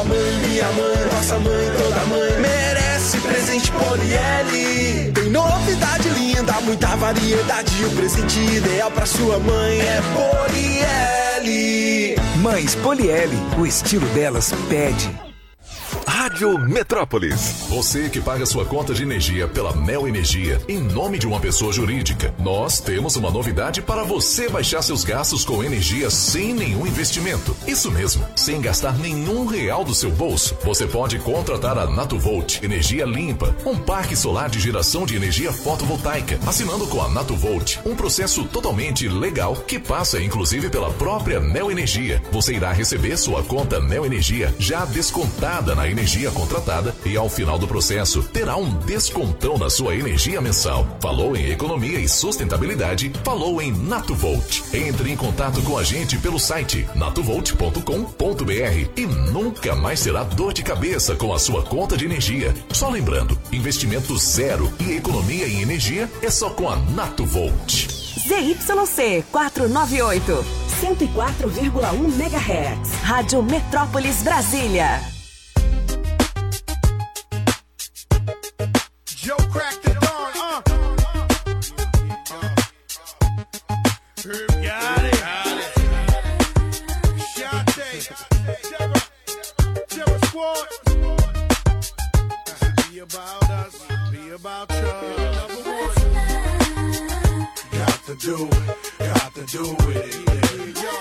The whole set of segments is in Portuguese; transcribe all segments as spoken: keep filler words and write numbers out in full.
mãe, minha mãe, nossa mãe, toda mãe merece presente Polieli. Tem novidade linda, muita variedade. O presente ideal pra sua mãe é Polieli. Mães Polieli, o estilo delas pede. Rádio Metrópolis. Você que paga sua conta de energia pela Mel Energia em nome de uma pessoa jurídica. Nós temos uma novidade para você baixar seus gastos com energia sem nenhum investimento. Isso mesmo, sem gastar nenhum real do seu bolso. Você pode contratar a Natuvolt Energia Limpa, um parque solar de geração de energia fotovoltaica. Assinando com a Natuvolt, um processo totalmente legal que passa inclusive pela própria Mel Energia. Você irá receber sua conta Mel Energia já descontada na energia contratada e ao final do processo terá um descontão na sua energia mensal. Falou em economia e sustentabilidade, falou em Natuvolt. Entre em contato com a gente pelo site natuvolt ponto com ponto br e nunca mais terá dor de cabeça com a sua conta de energia. Só lembrando, investimento zero e economia em energia é só com a Natuvolt. Z Y C quatrocentos e noventa e oito, cento e quatro vírgula um megahertz. Rádio Metrópolis Brasília. Joe cracked the dawn, uh. Herb got it. Got it. Shante. Terror. Terror squad. Be about us. Be about you. Got to do. Got to do with it. Yeah.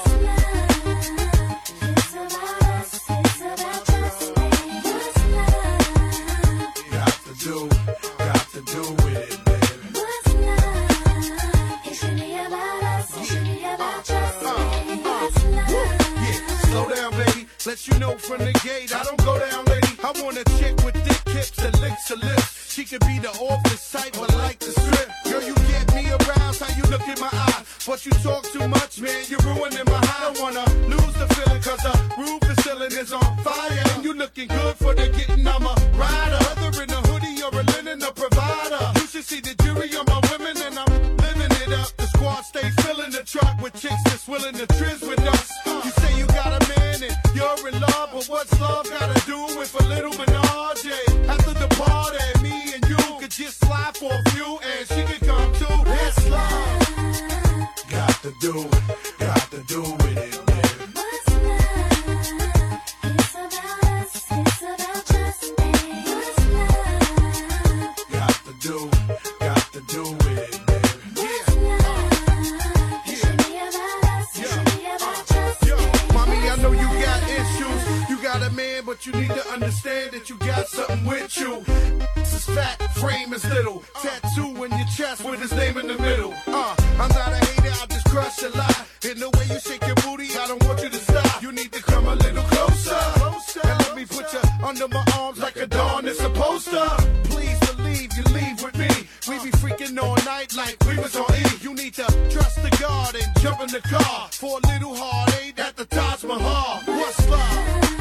Do, got to do with it, baby. What's love? It should be about us. It should be about us. Uh, uh, What's love? Yeah, slow down, baby. Let you know from the gate, I don't go down, lady. I want a chick with thick hips and licks her lips. She could be the office type, but like the strip. Girl, you get me aroused, how you look in my eye. But you talk too much, man, you're ruining my high. I don't wanna lose the feeling, cause the roof is ceiling is on fire. And you looking good for the getting, I'm a rider. Whether in a hoodie or a linen, a provider. You should see the jury on my women, and I'm living it up. The squad stay filling the truck with chicks that's willing to trizz with us. You say you got a man and you're in love, but what's love gotta do with a little menage? After the party, me and you could just slide for a few, and she could come too. It's love. Got to do, got to do with it, baby. What's love? It's about us, it's about just me. What's love? Got to do, got to do with it, baby. What's love? It should be about us, it should be about just me. Mommy, I know you got issues. You got a man, but you need to understand that you got something with you. This is fat, frame is little. Tattoo in your chest with his name in the middle. Uh, I'm not a hater, I just crush a lot. In the way you shake your booty, I don't want you to stop. You need to come a little closer, closer and let me put you under my arms like a dawn is supposed to. Please believe you leave with me. We be freaking all night like we was on E. You need to trust the God and jump in the car for a little heartache at the Taj Mahal. What's love?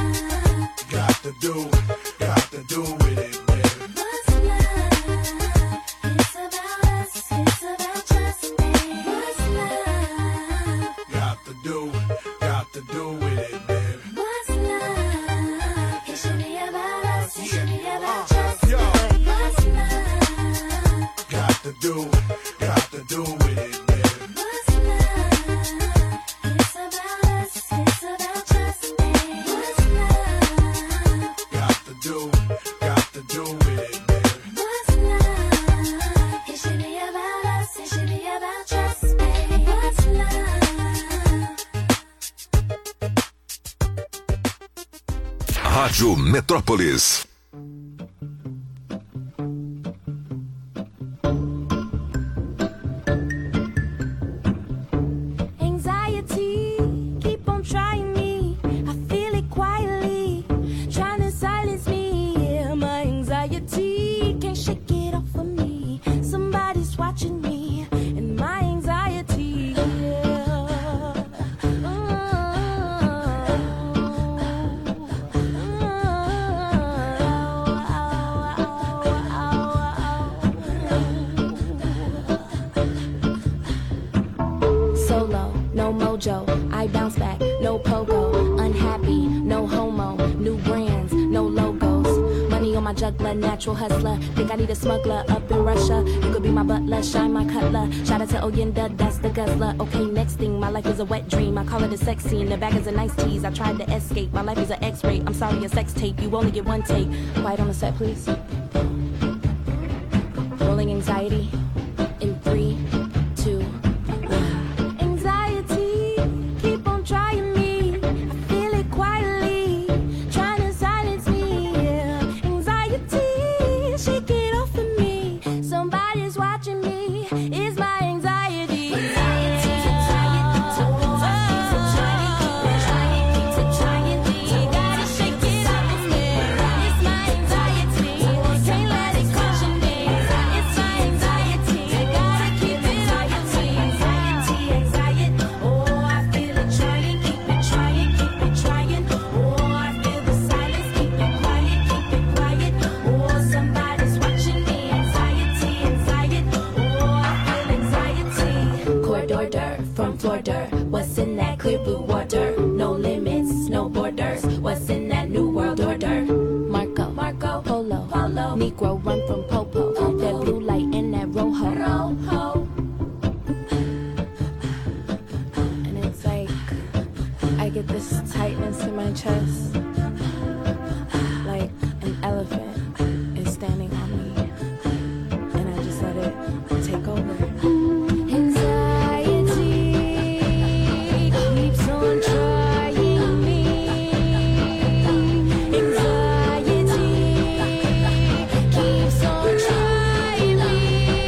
Got to do, got to do with it, baby. What's love? It's about us, it's about just me. What's love? Got to do, got to do with it, baby. What's love? It should be about us, it should be about just me. What's love? Got to do, got to do with it, baby. What's love? It's about us, it's about just me. What's love? Got to do, got to do with it, baby. What's love? It should be about us, it should be about just me. What's love? Rádio Metrópolis. Anxiety, keep on trying me. I feel it quietly, trying to silence me. Yeah, my anxiety can't shake it off of me. Somebody's watching me, and my anxiety. Yeah. Oh, oh, oh. natural hustler. Think I need a smuggler up in Russia. You could be my butler, shine my cutler. Shout out to Oyenda, that's the guzzler. Okay, next thing, my life is a wet dream. I call it a sex scene. The bag is a nice tease. I tried to escape. My life is an X-ray. I'm sorry, a sex tape. You only get one take. Quiet on the set, please. Rolling anxiety in three, two, one. Anxiety, keep on trying me. I feel it quietly, trying to silence me. Yeah. Anxiety, shake it off of me. Somebody's watching me. It's my anxiety. Anxiety, gotta shake it off of me. It's my anxiety, can't let it crush me. It's my anxiety, gotta keep it anxiety, anxiety, anxiety. Oh, I feel it trying, keep it trying, keep it trying. Oh, I feel the silence, keep it quiet, keep it quiet. Oh, somebody's watching me. Anxiety, anxiety. Oh, I feel anxiety. Corridor from Florida. What's in that clear blue water? No limits, no borders. What's in that new world order? Marco, Marco, Polo, Polo. Negro run from Popo. That blue light in that rojo. Rojo. And it's like I get this tightness in my chest, like an elephant is standing on me, and I just let it take over. Anxiety keeps on trying me. Anxiety keeps on trying me.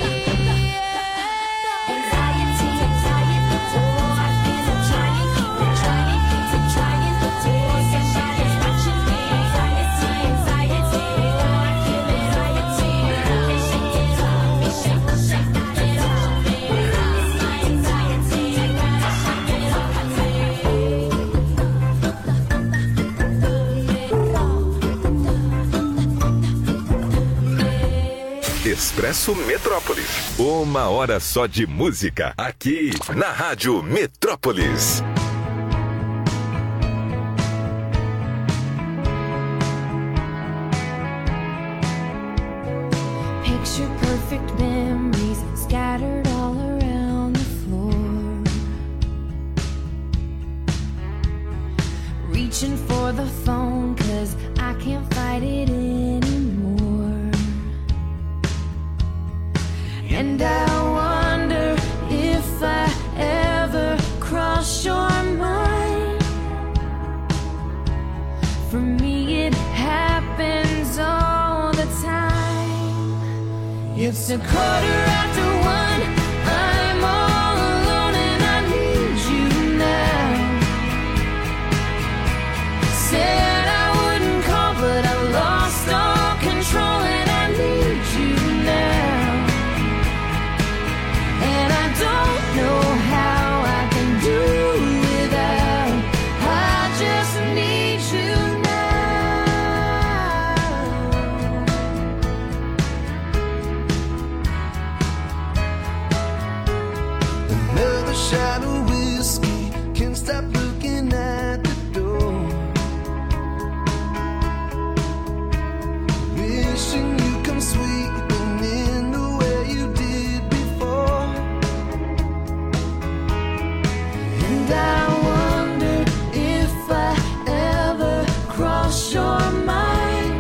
Anxiety, anxiety. Oh, I feel it trying, keep it trying, keep it trying. Oh, somebody's watching me. Anxiety, anxiety. Oh, I feel anxiety. Can't shake it off me, shake, shake it off me. It's my anxiety, gotta shake it off Expresso Metrópolis. Uma hora só de música. Aqui na Rádio Metrópolis. Picture perfect memories scattered all around the floor. Reaching for the phone, cause I can't fight it anymore. And I wonder if I ever cross your mind. For me it happens all the time. It's a quarter after one, I'm all alone and I need you now. Said I wouldn't call but I lost all control and I need you now. And I don't know how I can do without. I just need you Another shot of whiskey, can't stop looking at the door. Wishing you come sweeping in the way you did before. And I wonder if I ever cross your mind.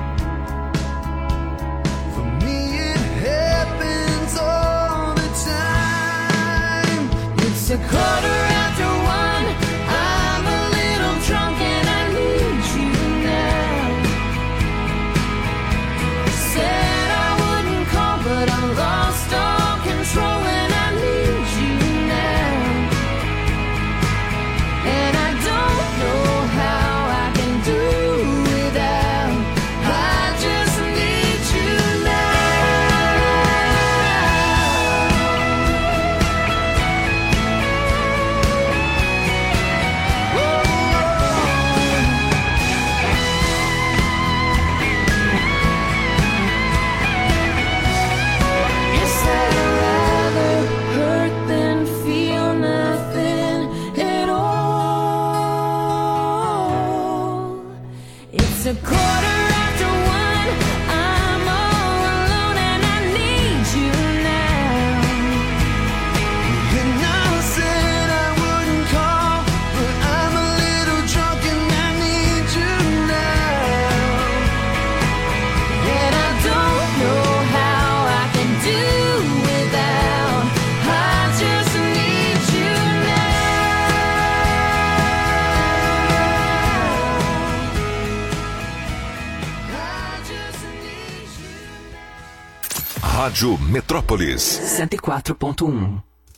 For me it happens all the time. It's a quarter after one, I'm a little drunk and I need you now. Said I wouldn't call but I lost all control and I need you now. And I don't know how I can do without. I just need you Yes, I'd rather hurt than feel nothing at all. It's a quarter after one, I'm Rádio Metrópolis cento e quatro ponto um.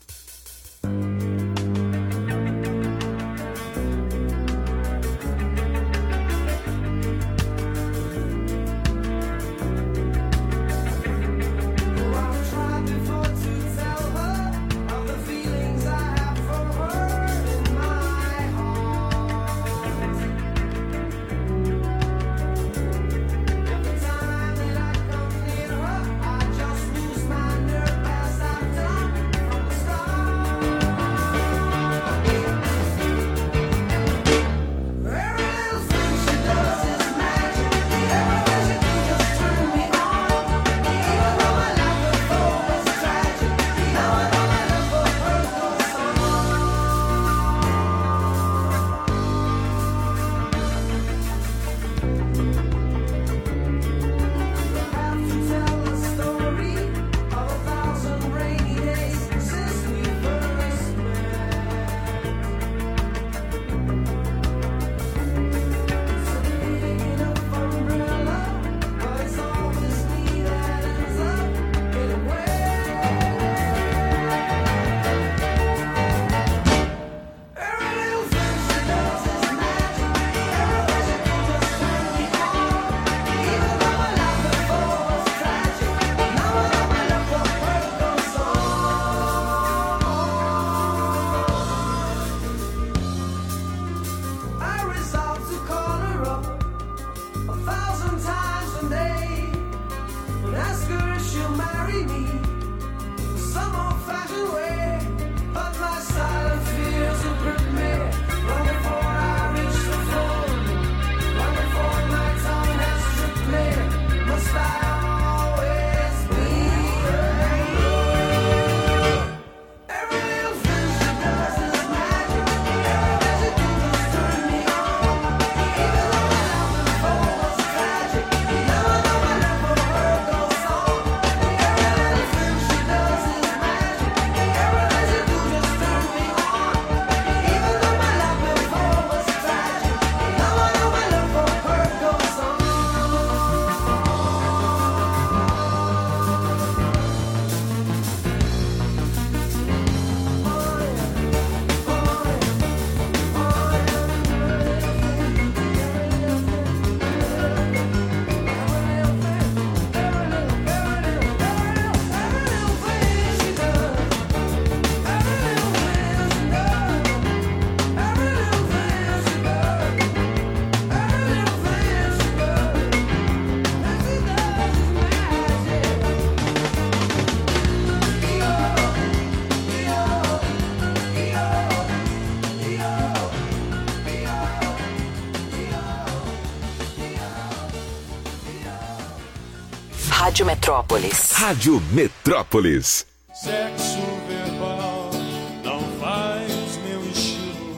Rádio Metrópolis. Rádio Metrópolis. Sexo verbal não faz meu estilo.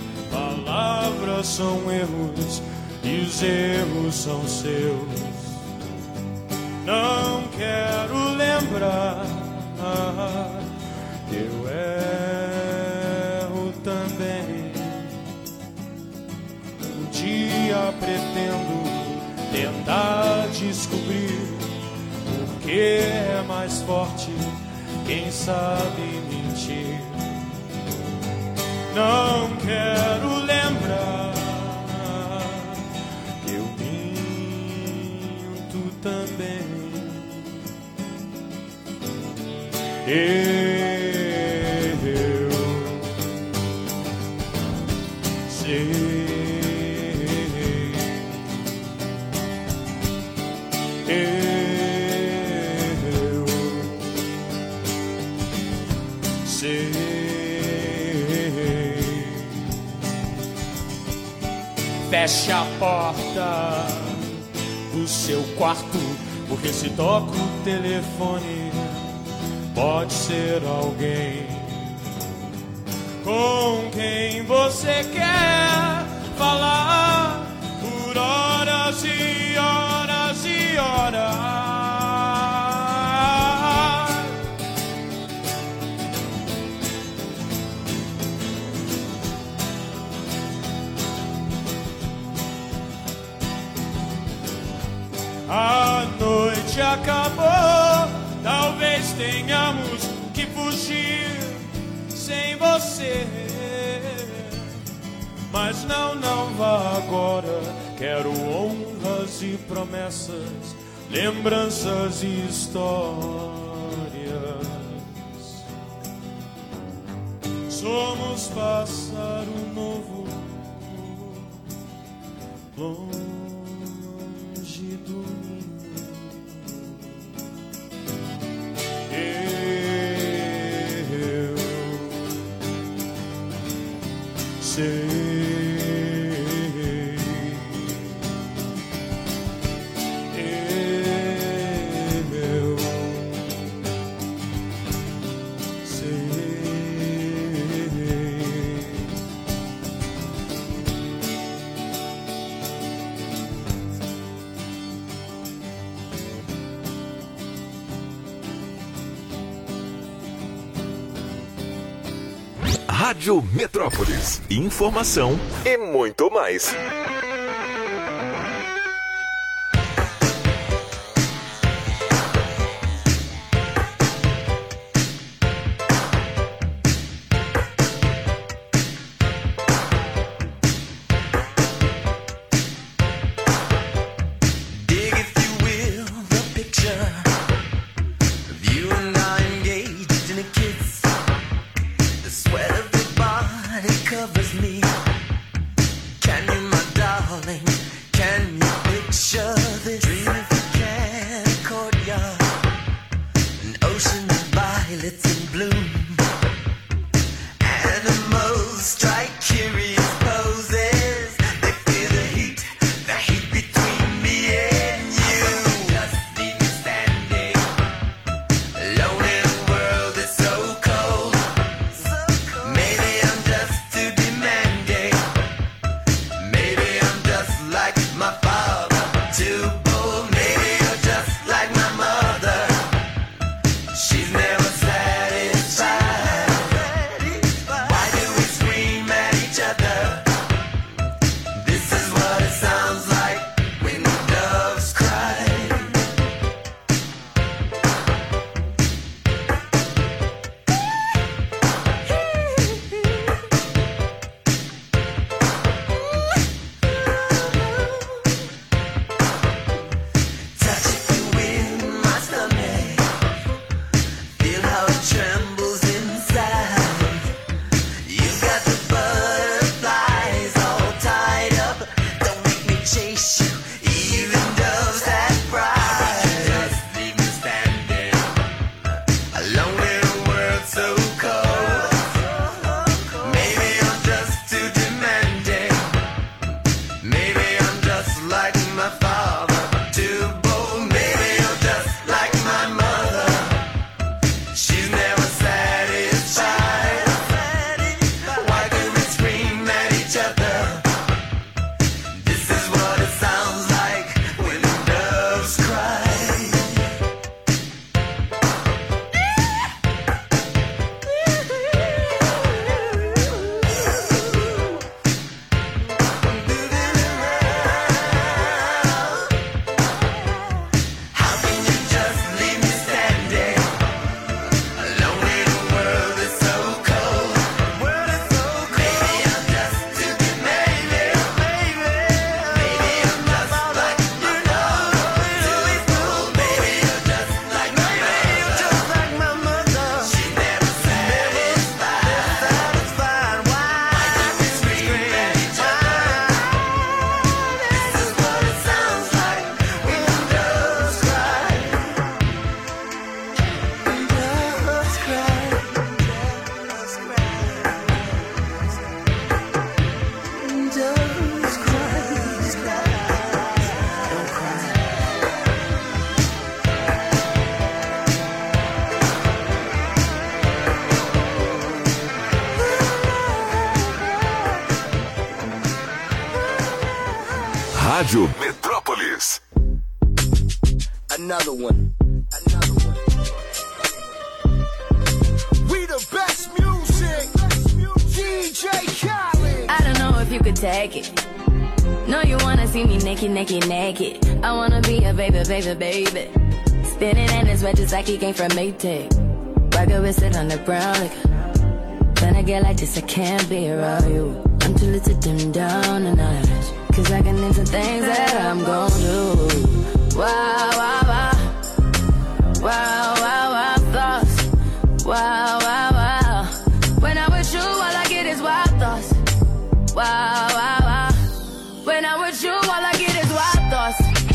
Palavras são erros e os erros são seus. Não quero lembrar, eu erro também. Um dia pretendo tentar descobrir porque é mais forte quem sabe mentir. Não quero lembrar que eu minto também. Eu sei. Feche a porta do seu quarto, porque se toca o telefone, pode ser alguém com quem você quer falar por horas e horas e horas. A noite acabou Talvez tenhamos que fugir sem você. Mas não, não vá agora. Quero honras e promessas, lembranças e histórias. Somos pássaro novo, longe do ninho. Eu sei. Rádio Metrópolis. Informação e muito mais. Rádio Metrópolis. Another one. Another one. We the best music. D J Khaled. I don't know if you could take it. No, you wanna see me naked, naked, naked. I wanna be a baby, baby, baby. Spinning in his red just like he came from Maytag. Rocket with it on the brown liquor. When I get like this, I can't be around you. I'm too little to dim down the night. Cause I can into things that I'm gon' do. Wow, wow, wow. Wow, wow, wow, thoughts. Wow, wow, wow. When I'm with you, all I get is wild thoughts. Wow, wow, wow. When I'm with you, all I get is wild thoughts.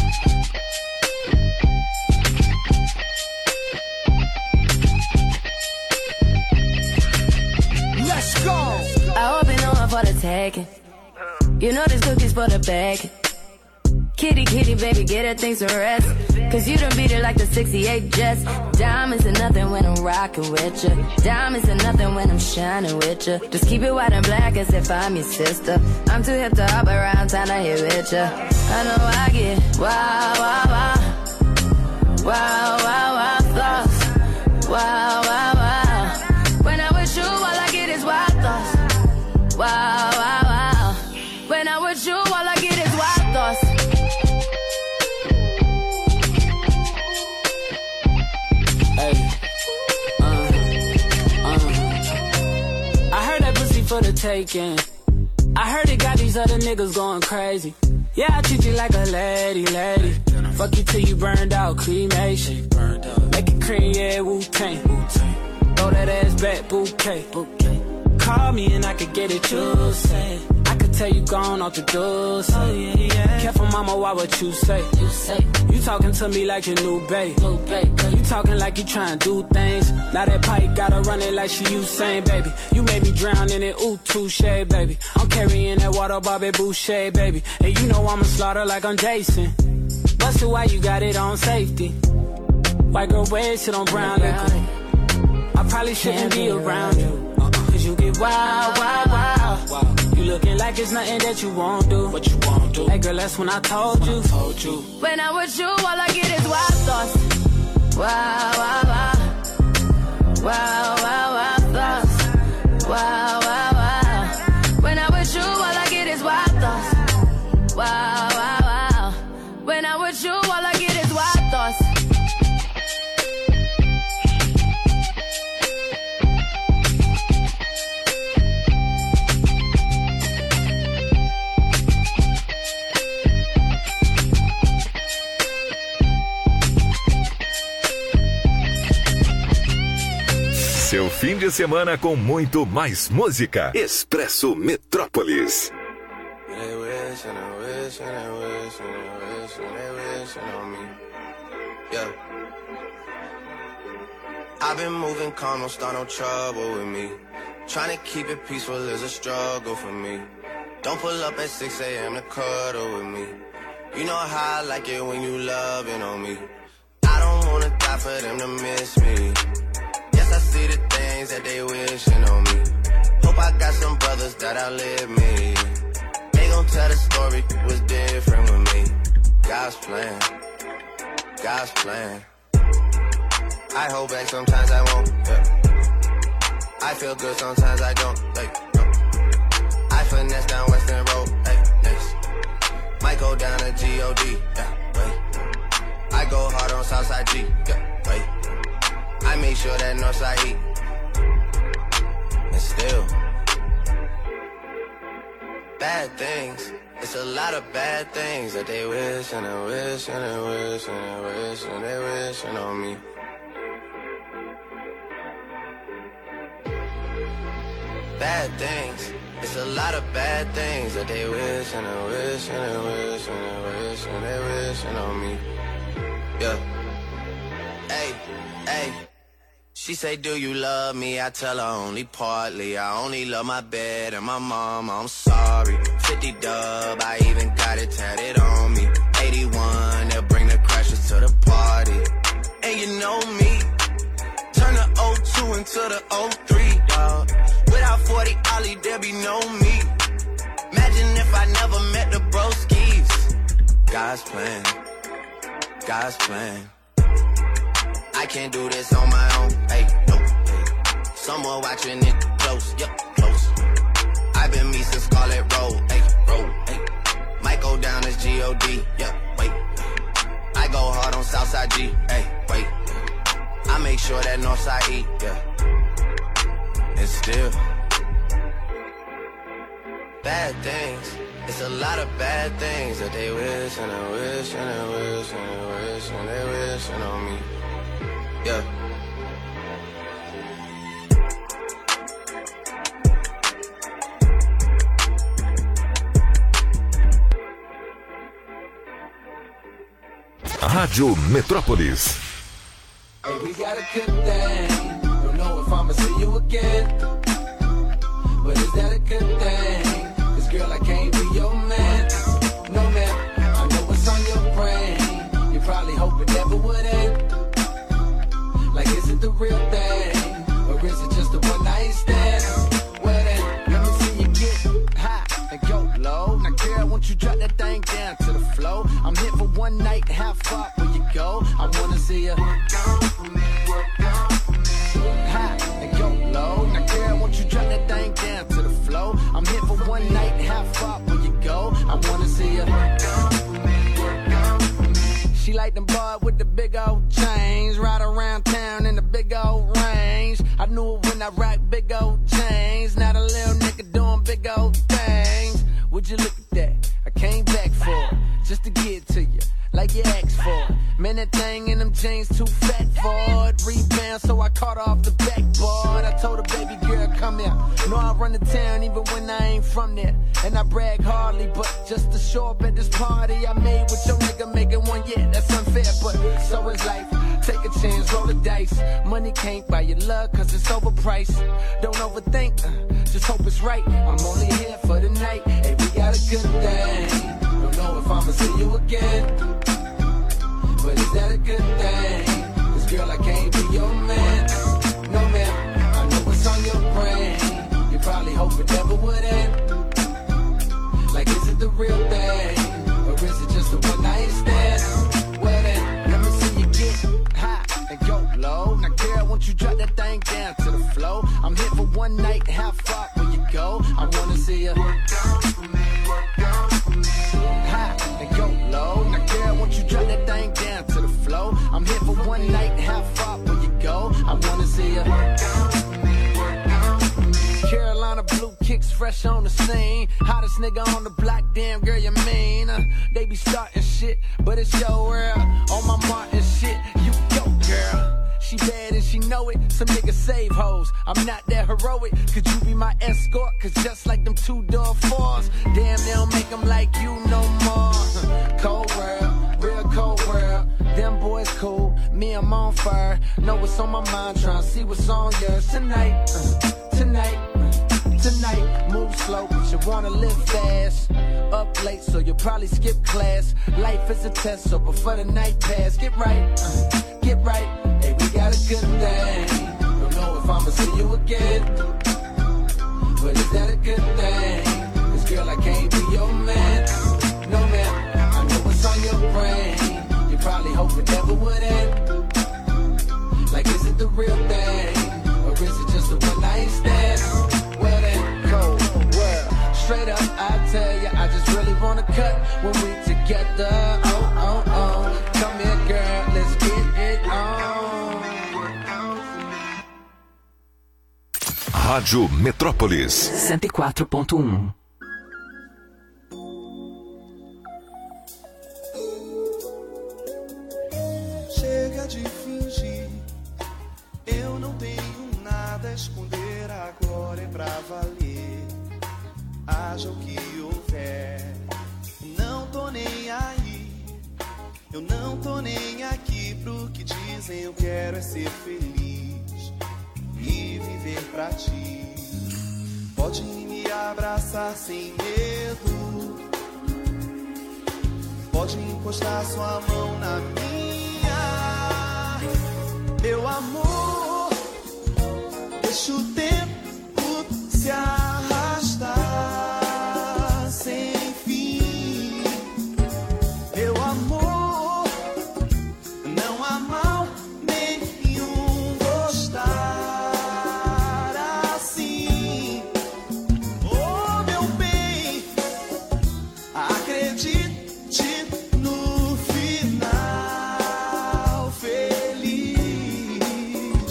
Let's go. I hope you know I'm for the taking. You know this cookie's for the bag. Kitty, kitty, baby, get her things to rest. Cause you done beat it like the sixty-eight Jets. Diamonds are nothing when I'm rockin' with ya. Diamonds are nothing when I'm shining with ya. Just keep it white and black as if I'm your sister. I'm too hip to hop around, time to hit with ya. I know I get wow, wow, wow. Wow, wow, wow, thoughts. Wow, wow, wow. When I'm with you, all I get is wild thoughts. Wow, wow, wow. When I'm with you, all I get is wild thoughts. For the taking. I heard it got these other niggas going crazy. Yeah, I treat you like a lady, lady. Fuck you till you burned out, cremation. Make it cream, yeah, Wu-Tang. Throw that ass back, bouquet. Call me and I could get it, you say. I could tell you gone off the door, say. Oh, yeah, yeah. Careful, mama, why what you say? You say. You talking to me like your new babe. New babe. You talking like you trying to do things. Now that pipe gotta run it like she Usain, baby. You made me drown in it, ooh, touche, baby. I'm carrying that water, Bobby Boucher, baby. And you know I'ma slaughter like I'm Jason. Busted, why you got it on safety? White girl wear shit on brown liquor. I probably shouldn't be around you. Cause you get wild, wild, wild. You looking like it's nothing that you won't do. What you won't do. Hey girl, that's when I told you. Told you. When I'm with you, all I get is wild thoughts. Wow, wow, wow. Wow, wow, wow, thoughts. Wow, wow, wow. When I'm with you, all I get is wild thoughts. Wow, wow, wow. When I'm with you, all I get is wild thoughts. Seu fim de semana com muito mais música. Expresso Metrópolis. They wish and they wish and they wish and they wish and they wish on me. Yeah. I've been moving calm, don't start no trouble with me. Trying to keep it peaceful is a struggle for me. Don't pull up at six a.m. to cuddle with me. You know how I like it when you loving on me. I don't wanna die for them to miss me. I see the things that they wishing on me. Hope I got some brothers that outlive me. They gon' tell the story was different with me. God's plan, God's plan. I hold back sometimes I won't. Yeah. I feel good sometimes I don't. Like, no. I finesse down Western Road. Hey, next. Might go down to G O D. Yeah, wait. I go hard on Southside G. Yeah, wait. I make sure that Northside eat. And still, bad things. It's a lot of bad things that they wish and they wish and they wish and they wish and they wishing on me. Bad things. It's a lot of bad things that they wish and they wish and they wish and they wish and they wishing on me. Yeah. Hey, hey. She say, do you love me? I tell her only partly. I only love my bed and my mama, I'm sorry. fifty dub, I even got it tatted on me. eighty-one, they'll bring the crashers to the party. And you know me, turn the oh two into the oh three, dawg. Without forty Ollie, there be no me. Imagine if I never met the broskies. God's plan, God's plan. I can't do this on my own, hey, no, hey. Someone watching it close, yep, close. I've been me since Scarlet Road, hey, road, hey. Might go down as G O D, yep, wait. I go hard on Southside G, hey, wait. sure that Northside eat, yeah. And still, bad things. It's a lot of bad things that they wish and they wish and they wish and they wish and they wish on me. Yeah. Rádio Metrópolis. Hey, we got a good thing. Don't know if I'ma see you again, but is that a good thing? Cause girl, I can't be your man. No man, I know what's on your brain. You probably hope it never would end. Like, is it the real thing? Or is it just a one night stand? Well then, let me see you get high and go low. Now girl, won't you drop that thing down to the floor? I'm here for one night, how far will you go? I wanna see you high and go low. Now girl, won't you drop that thing down to the floor? I'm here for one night, how far will you go? I wanna see you. She like them boys with the big old chains, ride around town in the big old range. I knew it when I rock big old chains. Now the little nigga doing big old things. Would you look at that? I came back for it, just to get to you, like you asked for it. Man, that thing in them jeans too fat for it. Rebound, so I caught off the backboard. I told her, baby girl, come here. Know I run the town even when I ain't from there. And I brag hardly, but just to show up at this party I made with your nigga making one, yeah, that's unfair, but so is life. Take a chance, roll the dice. Money can't buy your love, cause it's overpriced. Don't overthink, uh, just hope it's right. I'm only here for the night. Hey, we got a good thing. Don't know if I'ma see you again, but is that a good thing? Cause girl, I can't be your man. No man, I know what's on your brain. You probably hope it never would end. Like, is it the real thing? Or is it just a one night stand? Well then, let me see you get high and go low. Now girl, won't you drop that thing down to the floor? I'm here for one night, how far will you go? I wanna see you high and go low. Now girl, won't you drop that thing down to the floor? I'm here for one night, how far will you go? I wanna see you. Carolina blue kicks fresh on the scene. Hottest nigga on the block, damn girl, you mean? Uh, they be starting shit, but it's your world. On my Martin shit, you go, girl. She bad and she know it. Some niggas save hoes. I'm not that heroic. Could you be my escort? Cause just like them two-door fours, damn, they don't make them like you no more. Cold world, real cold world. Them boys cool, me I'm on fire. Know what's on my mind, tryna see what's on yours tonight. Uh, tonight, uh, tonight. Move slow, but you wanna live fast. Up late, so you'll probably skip class. Life is a test, so before the night pass, get right, uh, get right. Hey, we got a good thing. Don't know if I'ma see you again, but is that a good thing? Cause girl, I can't be your man. No man, I know what's on your brain. You probably hope it never would end. Like, is it the real thing? Or is it just a one night stand? Well then, cold world. Straight up, I tell ya, I just really wanna cut when we together. Oh, oh, oh. Come here, girl, let's get it on. Rádio Metrópolis cento e quatro ponto um. Chega de fingir, eu não tenho nada a esconder, agora é pra valer. Haja o que houver, não tô nem aí. Eu não tô nem aqui pro que dizem, eu quero é ser feliz e viver pra ti. Pode me abraçar sem medo, pode encostar sua mão na minha. Meu amor, deixa o tempo se arrastar sem fim. Meu amor, não há mal nenhum gostar assim. Oh, meu bem, acredite no final feliz.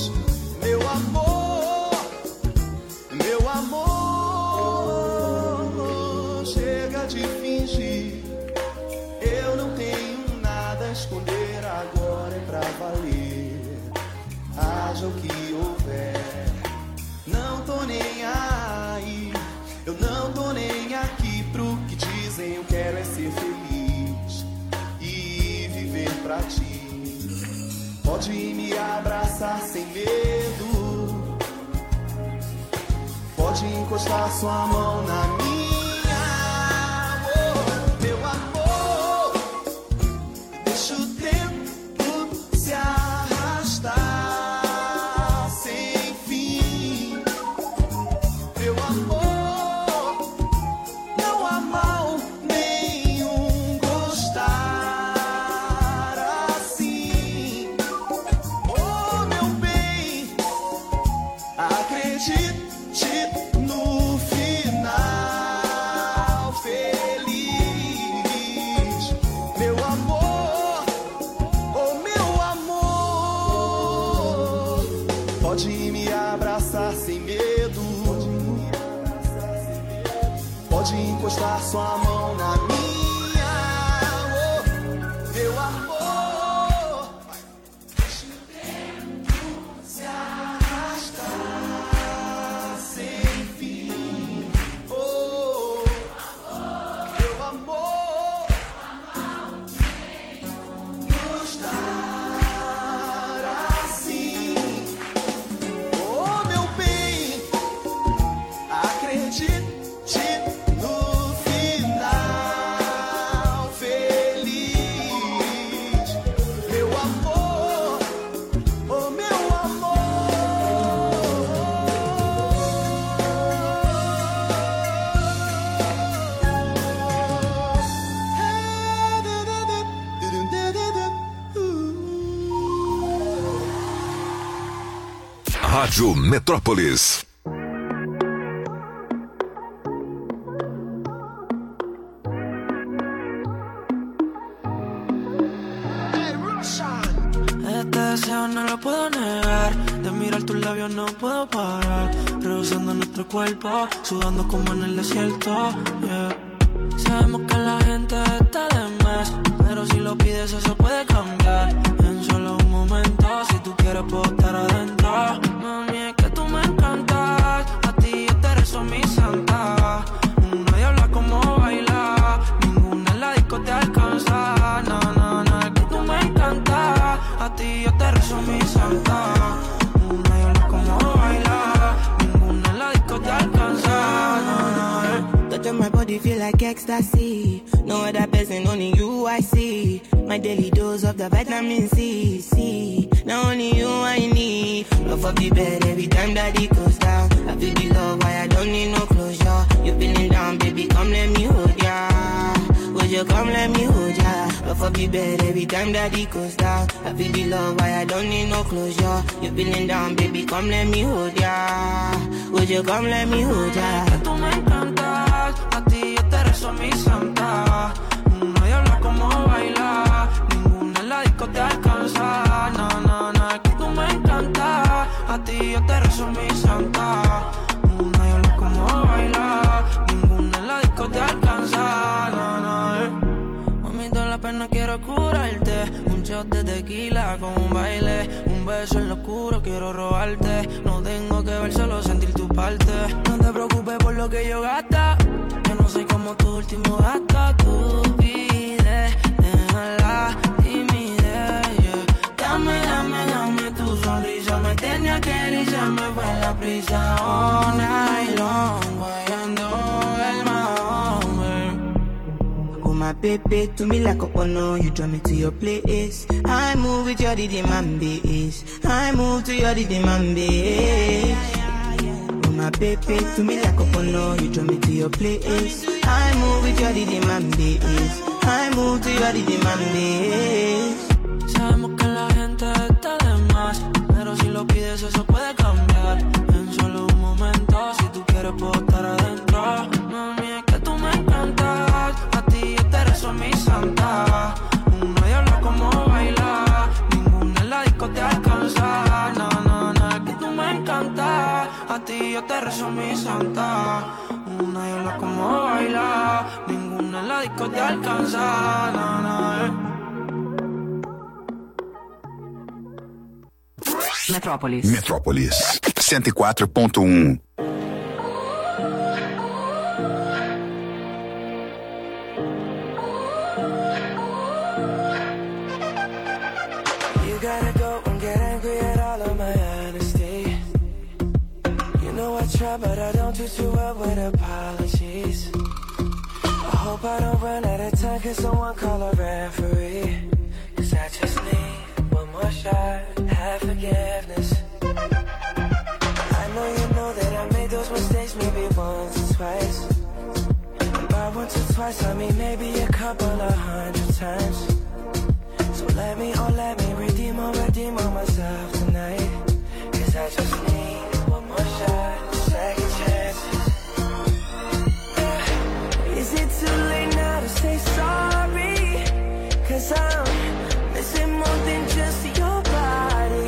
pra ti. Pode me abraçar sem medo, pode encostar sua mão na minha, oh, meu amor. Deixa o tempo se arrastar sem fim, meu amor. Não há mal nenhum gostar assim, oh meu bem. Acredite no final feliz, meu amor, oh meu amor. Pode me abraçar sem medo, pode encostar sua mão na minha, oh meu amor. Deixa o tempo se arrastar sem fim, oh meu amor. Gostar assim, oh meu bem. Acredite no final feliz, meu amor, oh meu amor. Rádio Metrópolis. Este deseo no lo puedo negar, de mirar tus labios no puedo parar, rehusando nuestro cuerpo, sudando como en el desierto, yeah. Sabemos que la gente está de más, pero si lo pides eso puede cambiar, en solo un momento, si tú quieres puedo estar adentro. Mami, es que tú me encantas, a ti yo te rezo mi santa, una diabla como baila, ninguna en la disco te alcanza, no, no, no, es que tú me encantas, a ti yo te rezo mi santa, una diabla como baila, ninguna en la disco te alcanza, no, no, eh. Touch on my body feel like ecstasy, no other person, only you I see, my daily dose of the vitamin C, C, now only you I need, love up the bed every time that it goes down, I feel the love why I don't need no closure, you feeling down baby come let me hold ya, would you come let me hold ya, love up the bed every time that it goes down, I feel the love why I don't need no closure, you feeling down baby come let me hold ya, would you come let me hold ya. Que tú me encantas, a ti yo te rezo mi santa, una diabla como baila, ninguna en la disco te alcanza, no, no, no, es que tú me encantas, a ti yo te rezo mi santa, una diabla como baila, ninguna en la disco te alcanza, no, no, eh. Mami, toda la pena quiero curarte, un shot de tequila con un baile, un beso en lo oscuro quiero robarte, no tengo que ver solo sentir tu parte, no te preocupes por lo que yo gasta, yo no soy como tu último gasto, tú pides, déjala timidez, yeah. Dame, dame, dame tu sonrisa, me tenía que ir y se me fue la prisa, all night long, guayando el mahón, eh. Oh my baby, to me like a ono, you draw me to your place. I move with your rhythm and bass. I move to your rhythm and bass. Oh my baby, to me like a ono, you draw me to your place. I move with your rhythm and bass. I move to your rhythm and bass. Sabemos que la gente está de más, pero si lo pides eso puede cambiar, en solo un momento, si tú quieres puedo estar adentro. Mami, es que tú me encantas, a ti yo te rezo mi santa, una diabla como baila, ninguna en la disco te alcanza, no, no, no, es que tú me encantas, a ti yo te rezo mi santa, una diabla como baila, ninguna en la disco te alcanza, no, no, eh. Metrópolis. Metrópolis. cento e quatro ponto um. try, but I don't do too well with apologies. I hope I don't run out of time, cause someone call a referee. Cause I just need one more shot, have forgiveness. I know you know that I made those mistakes maybe once or twice. And by once or twice, I mean maybe a couple of hundred times. So let me, oh let me redeem or redeem on myself tonight. Cause I just need one more shot, second chances. Yeah. Is it too late now to say sorry? Cause I'm missing more than just your body.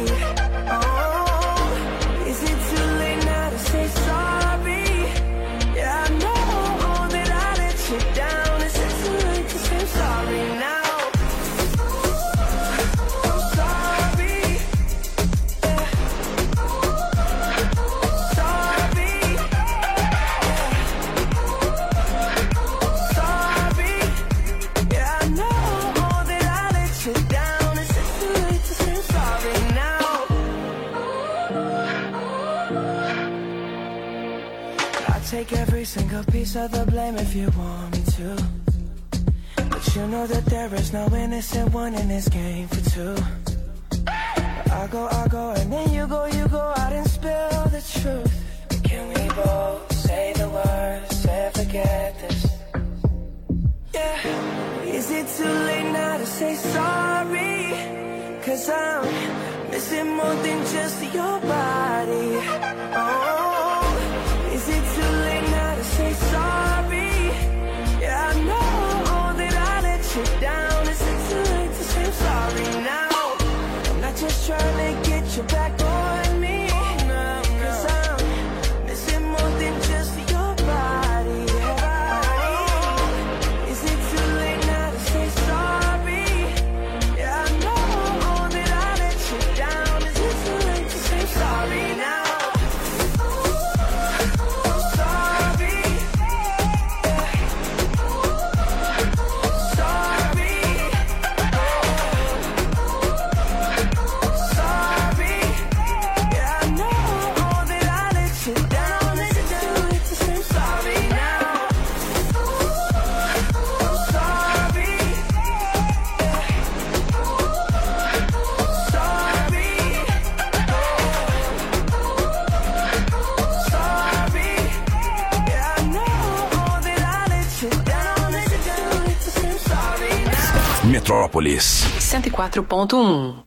Oh, is it too late now to say sorry? Yeah, I know that I let you down. Is it too late to say sorry now? Take every single piece of the blame if you want me to. But you know that there is no innocent one in this game for two. I go, I go, and then you go, you go out and spill the truth. Can we both say the words and forget this? Yeah. Is it too late now to say sorry? Cause I'm missing more than just your body. Oh, is it too late now to say sorry? Yeah, I know that I let you down. Is it too late to say sorry now? I'm not just trying to get you back on me. Cause I'm missing more than just your body. Oh, is it too late now to say sorry? Yeah, I know that I let you down. Is it too late to say sorry now? Metrópolis cento e quatro ponto um.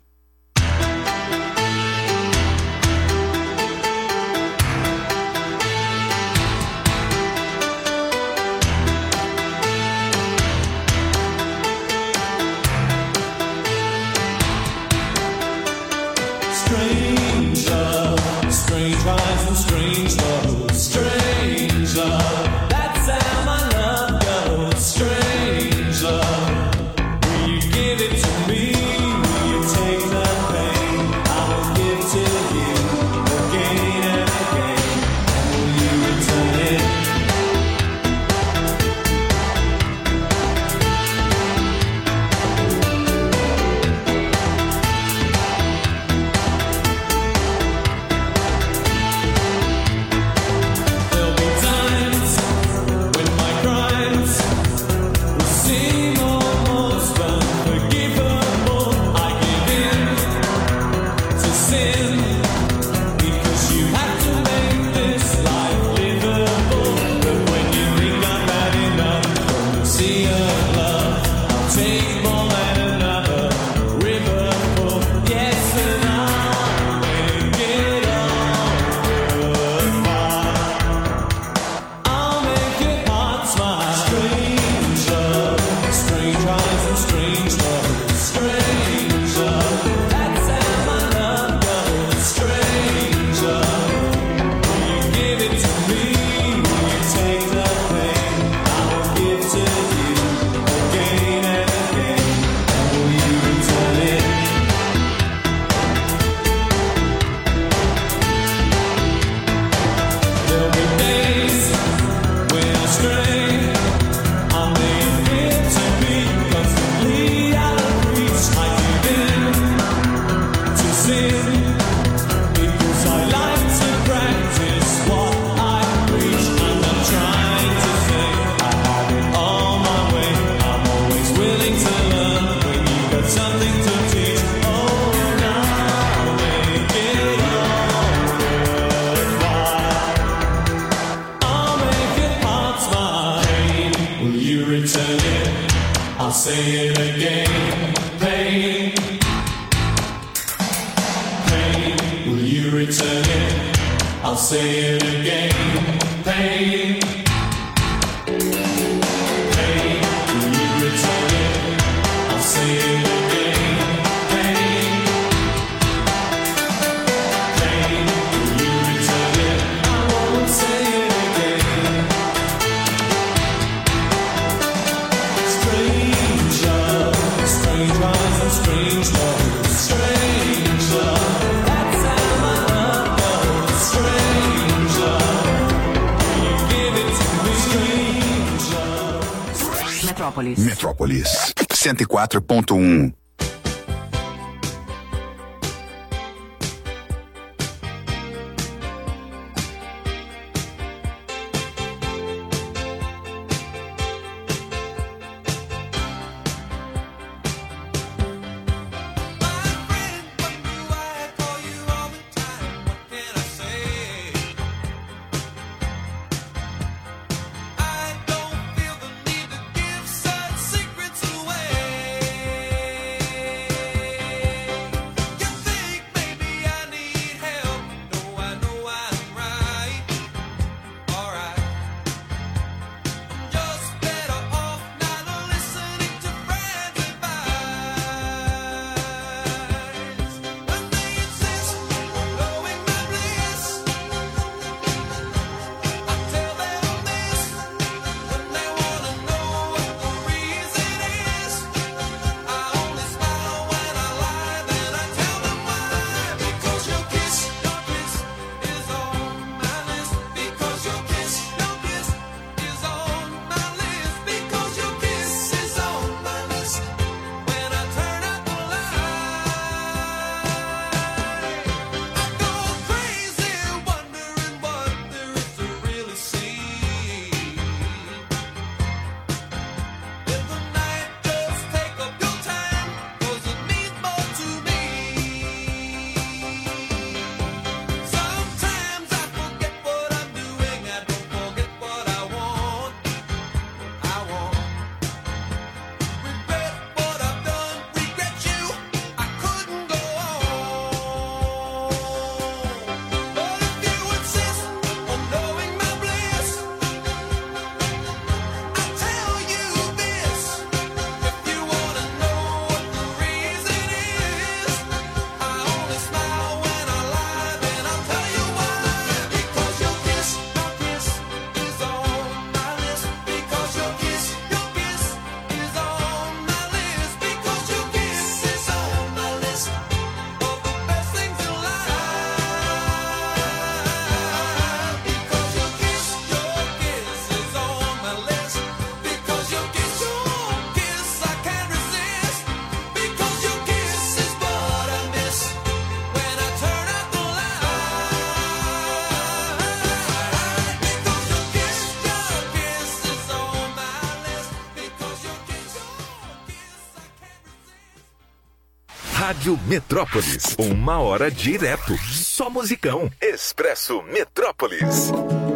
Again and again. I'll say it again. Pain, pain, will you return it? I'll say it again. Pain, pain, will you return it? I'll say it again. Pain, pain, will you return it? I won't say it again. Strange love, strange rise and strange love, strange love. That's how my love goes. Strange love, will you give it to me? Strange love. Metrópolis. Metrópolis cento e quatro ponto um. Secrets away. Rádio Metrópolis, uma hora direto, só musicão. Expresso Metrópolis.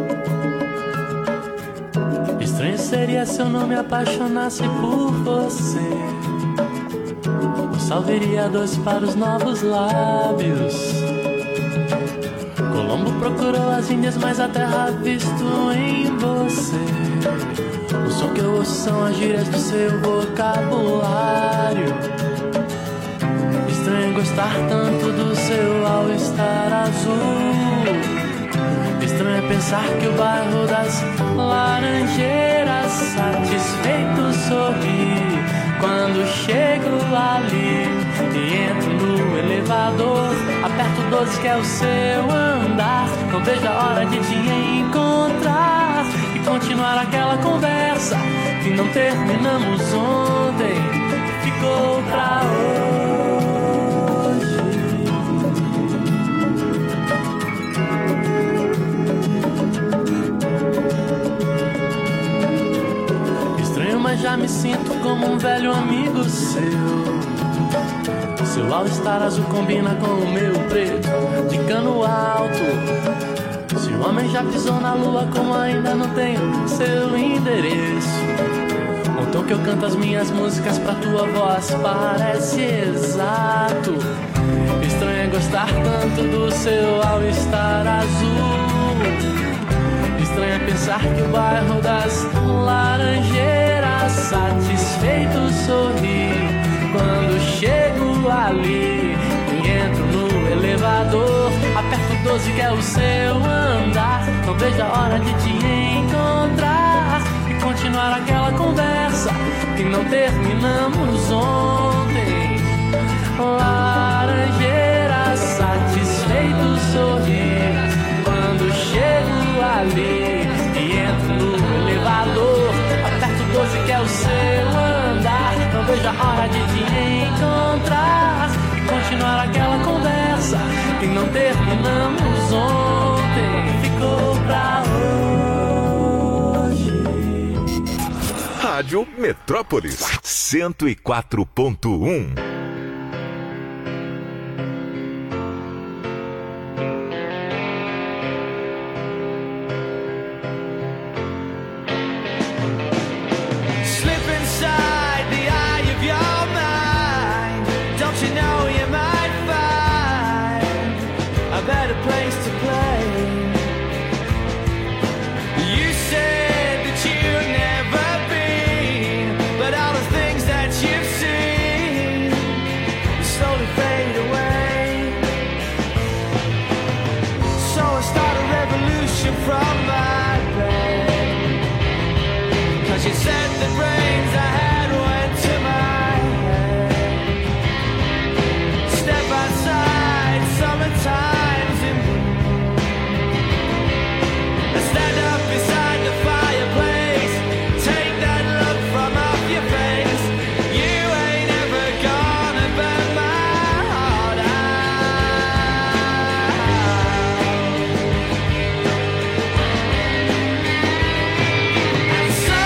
Estranho seria se eu não me apaixonasse por você. O sal viria dois para os novos lábios. Colombo procurou as Índias, mas a terra visto em você. O som que eu ouço são as gírias do seu vocabulário. Estranho gostar tanto do seu all-star azul. Estranho pensar que o bairro das Laranjeiras satisfeito sorri quando chego ali e entro no elevador. Aperto doze que é o seu andar. Não vejo a hora de te encontrar e continuar aquela conversa que não terminamos ontem. Ficou pra hoje. Estranho, mas já me sinto como um velho amigo seu. Seu all-star azul combina com o meu preto de cano alto. Se o homem já pisou na lua, como ainda não tenho seu endereço. tom que eu canto as minhas músicas pra tua voz parece exato. Estranho é gostar tanto do seu all-star azul. Estranho é pensar que o bairro das Laranjeiras satisfeito sorri quando chego ali e entro no elevador. Aperto doze que é o seu andar. Não vejo a hora de te encontrar e continuar aquela conversa que não terminamos ontem. Laranjeira, satisfeito sorrir quando chego ali e entro no elevador. Aperto doze que é o seu andar. Não vejo a hora de te encontrar e continuar aquela conversa que não terminamos ontem. Ficou pra hoje. Rádio Metrópolis cento e quatro ponto um. She said the brains I had went to my head. Step outside, summertime's in bloom. I stand up beside the fireplace. Take that look from off your face. You ain't ever gonna burn my heart out. And so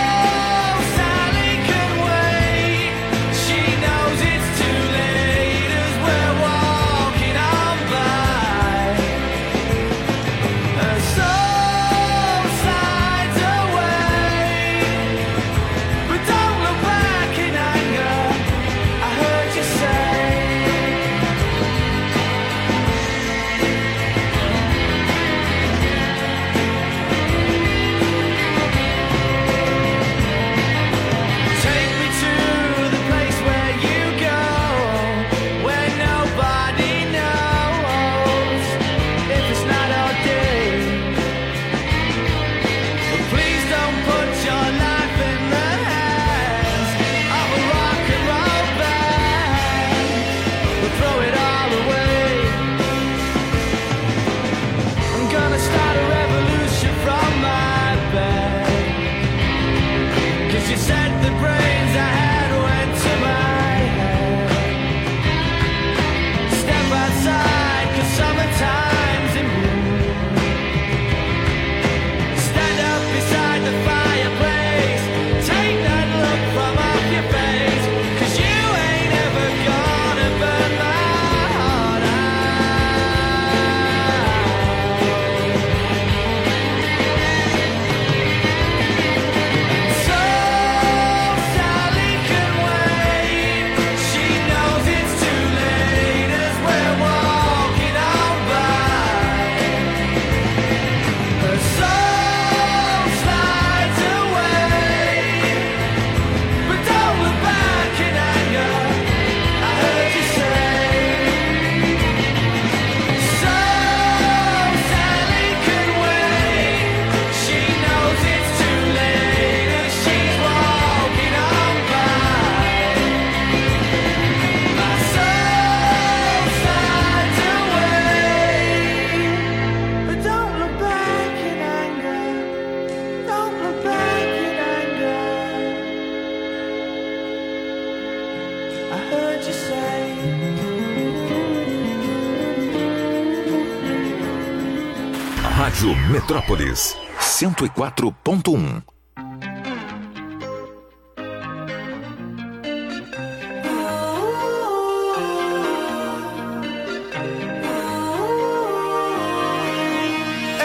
Rádio Metrópolis cento e quatro ponto um.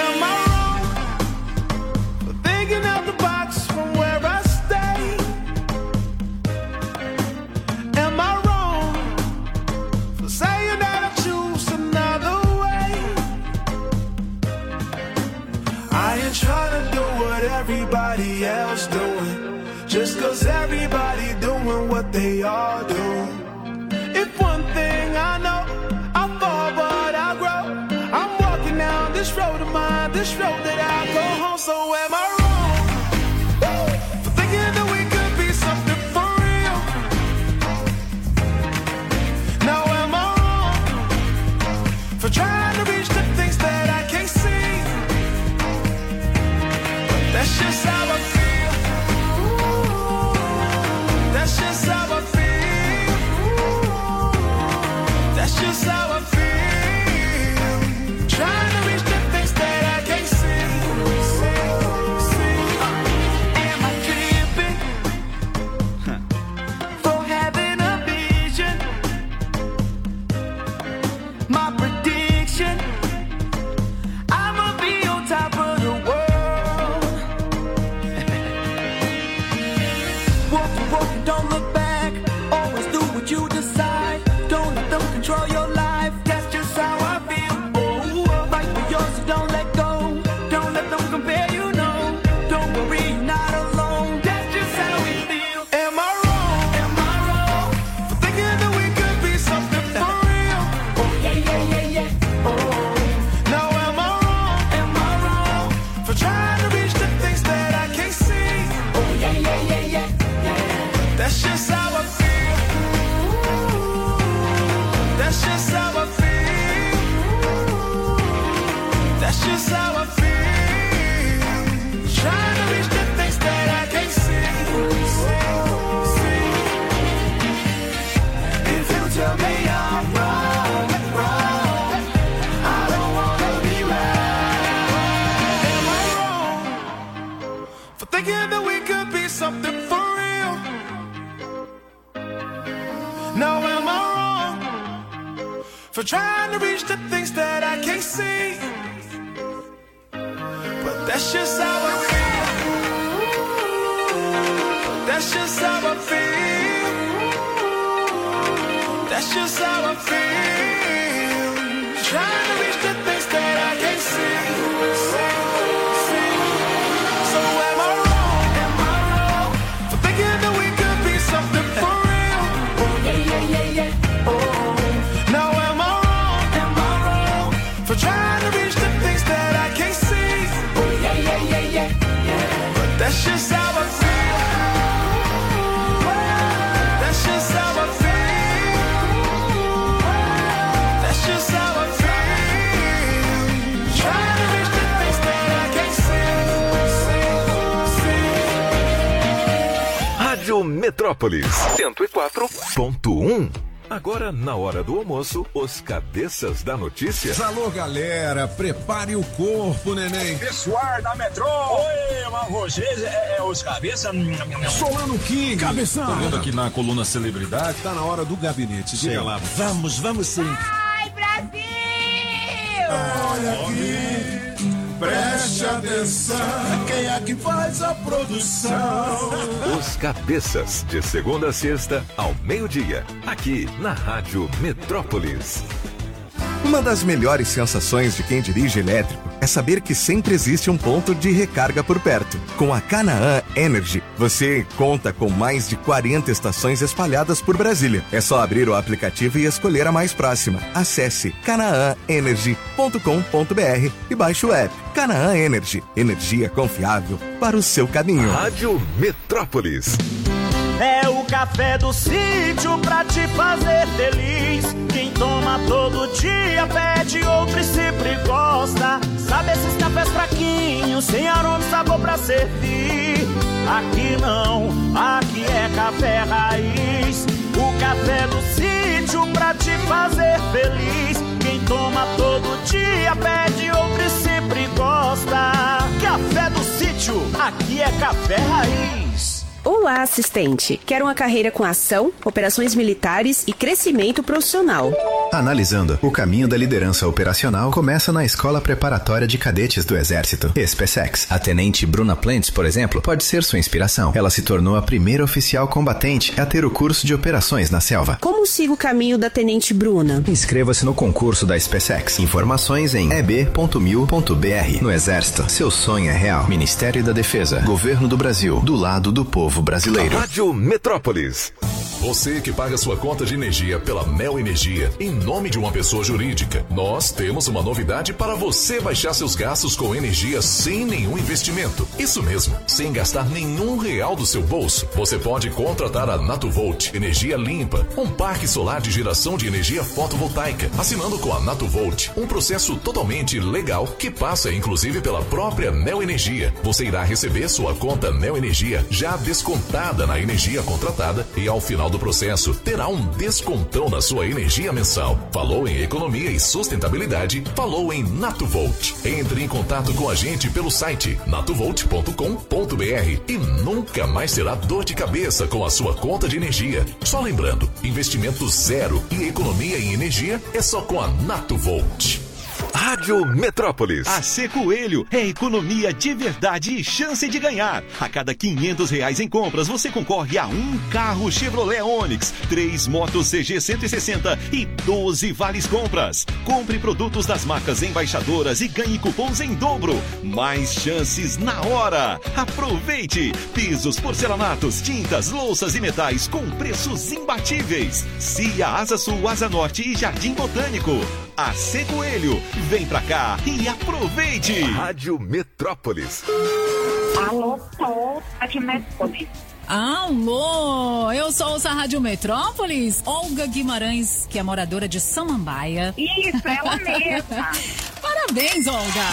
Thinking out the box from where I stay. what they all do. If one thing I know, I fall but I grow. I'm walking down this road of mine, this road that I go home. So am I wrong Woo! for thinking that we could be something for real? Now am I wrong for trying to reach the things that I can't see? But that's just how I feel. That's just how I feel. That's just how I feel. Trying to reach the things that I can't see. See, see. Am I tripping for having a vision? My prediction, I'ma be on top of the world. Walk, walk, don't look back. Always do what you decide. Don't let them control your life. That's just how I feel. Oh, fight for yours, so don't let go. Don't let them compare, you know. Don't worry, you're not alone. That's just how we feel. Am I wrong? Am I wrong for thinking that we could be something for real? Oh yeah, yeah, yeah, yeah. Oh, now am I wrong? Am I wrong for trying to reach the things that I can't see? Oh yeah, yeah, yeah, yeah, yeah. That's just how I feel. That's just how I feel. That's just how I feel. Trying to reach the things that I can't see. See, see. If you tell me I'm wrong, wrong, I don't wanna be right. Am I wrong for thinking that we could be something for real? Now am I wrong for trying to reach the things that I can't see? But that's just how I feel. That's just how I feel. That's just how I feel. Trying to reach the things that I can't see. See, see. So am I wrong? Am I wrong for thinking that we could be something for real? Oh yeah, yeah, yeah, yeah. Oh. Now am I wrong? Am I wrong for trying to reach the things that I can't see? Oh yeah, yeah, yeah, yeah, yeah. But that's just how I feel. That's just how I feel. That's just how I feel. Trying to reach the things that I can't see. See, see. Rádio Metrópolis cento e quatro ponto um. Agora, na hora do almoço, os cabeças da notícia. Alô, galera, prepare o corpo, neném. Pessoal da Metrô. Oi, mas vocês é, é os cabeças. Solano King. Cabeção. Tô vendo aqui na coluna celebridade, tá na hora do gabinete. Diga Sim. lá. Vamos, vamos sim. Ai, Brasil! Olha aqui, preste atenção. Quem é que faz a produção? Os cabeças, de segunda a sexta, ao meio-dia, aqui na Rádio Metrópolis. Uma das melhores sensações de quem dirige elétrico é saber que sempre existe um ponto de recarga por perto. Com a Canaã Energy, você conta com mais de quarenta estações espalhadas por Brasília. É só abrir o aplicativo e escolher a mais próxima. Acesse canaã energy ponto com ponto br e baixe o app. Canaã Energy, energia confiável para o seu caminho. Rádio Metrópolis. É o café do sítio pra te fazer feliz. Quem toma todo dia pede outro e sempre gosta. Sabe esses cafés fraquinhos, sem aroma e sabor pra servir? Aqui não, aqui é café raiz. O café do sítio pra te fazer feliz. Quem toma todo dia pede outro e sempre gosta. Café do sítio, aqui é café raiz. Olá, assistente. Quero uma carreira com ação, operações militares e crescimento profissional. Analisando, o caminho da liderança operacional começa na Escola Preparatória de Cadetes do Exército, SpaceX. A tenente Bruna Plentes, por exemplo, pode ser sua inspiração. Ela se tornou a primeira oficial combatente a ter o curso de operações na selva. Como sigo o caminho da tenente Bruna? Inscreva-se no concurso da SpaceX. Informações em e b ponto mil ponto b r. No Exército, seu sonho é real. Ministério da Defesa, Governo do Brasil, do lado do povo. povo brasileiro. Rádio Metrópolis. Você que paga sua conta de energia pela Mel Energia em nome de uma pessoa jurídica, nós temos uma novidade para você baixar seus gastos com energia sem nenhum investimento. Isso mesmo, sem gastar nenhum real do seu bolso. Você pode contratar a Natuvolt Energia Limpa, um parque solar de geração de energia fotovoltaica, assinando com a Natuvolt, um processo totalmente legal que passa inclusive pela própria Mel Energia. Você irá receber sua conta Mel Energia já descontada na energia contratada e ao final do processo terá um descontão na sua energia mensal. Falou em economia e sustentabilidade, falou em Natuvolt. Entre em contato com a gente pelo site natuvolt ponto com ponto br e nunca mais terá dor de cabeça com a sua conta de energia. Só lembrando, investimento zero e economia em energia é só com a Natuvolt. Rádio Metrópolis. A C Coelho é economia de verdade e chance de ganhar. A cada quinhentos reais em compras, você concorre a um carro Chevrolet Onix, três motos C G cento e sessenta e doze vales compras. Compre produtos das marcas embaixadoras e ganhe cupons em dobro. Mais chances na hora. Aproveite! Pisos, porcelanatos, tintas, louças e metais com preços imbatíveis. Cia, Asa Sul, Asa Norte e Jardim Botânico. A C Coelho, vem pra cá e aproveite! Rádio Metrópolis. Alô, sou Rádio Metrópolis. Alô, eu sou a Rádio Metrópolis, Olga Guimarães, que é moradora de Samambaia. Isso, ela mesma. Parabéns, Olga.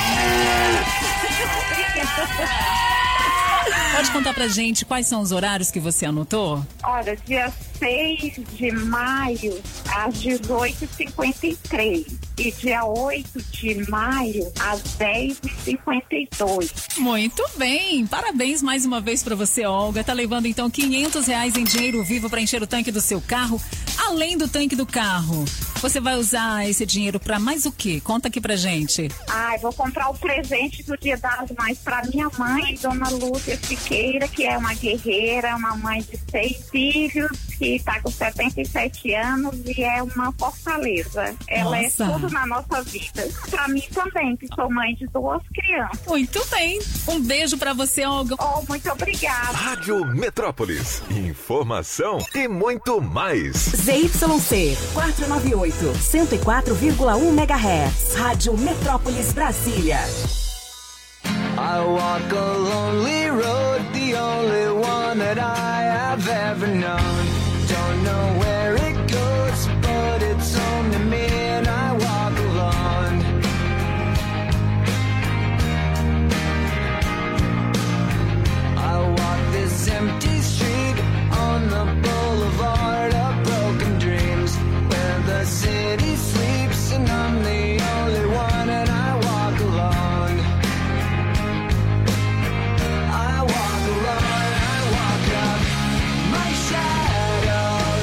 Pode contar pra gente quais são os horários que você anotou? Olha, dia seis de maio, às dezoito e cinquenta e três. E dia oito de maio, às dez e cinquenta e dois. Muito bem, parabéns mais uma vez pra você, Olga. Tá levando então quinhentos reais em dinheiro vivo pra encher o tanque do seu carro. Além do tanque do carro, você vai usar esse dinheiro pra mais o quê? Conta aqui pra gente. Ah, vou comprar o presente do Dia das Mães pra minha mãe, Dona Lúcia Siqueira, que é uma guerreira, uma mãe de seis filhos, que tá com setenta e sete anos e é uma fortaleza. Ela Nossa. é tudo na nossa vida. Pra mim também, que sou mãe de duas crianças. Muito bem. Um beijo pra você, Olga. Oh, muito obrigada. Rádio Metrópolis. Informação e muito mais. Z Y C quatrocentos e noventa e oito, cento e quatro vírgula um megahertz. Rádio Metrópolis Brasília. I walk a lonely road, the only one that I have ever known.